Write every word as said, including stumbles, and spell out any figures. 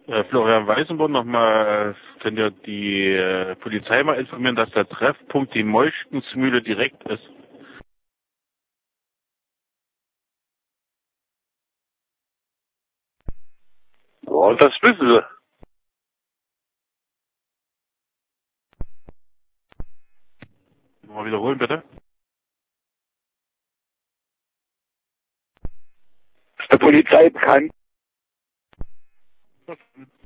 Äh, Florian Weißenborn nochmal, könnt ihr die äh, Polizei mal informieren, dass der Treffpunkt die Moischensmühle direkt ist? Ja, das wissen sie. Mal wiederholen, bitte. Ist der Polizei bekannt.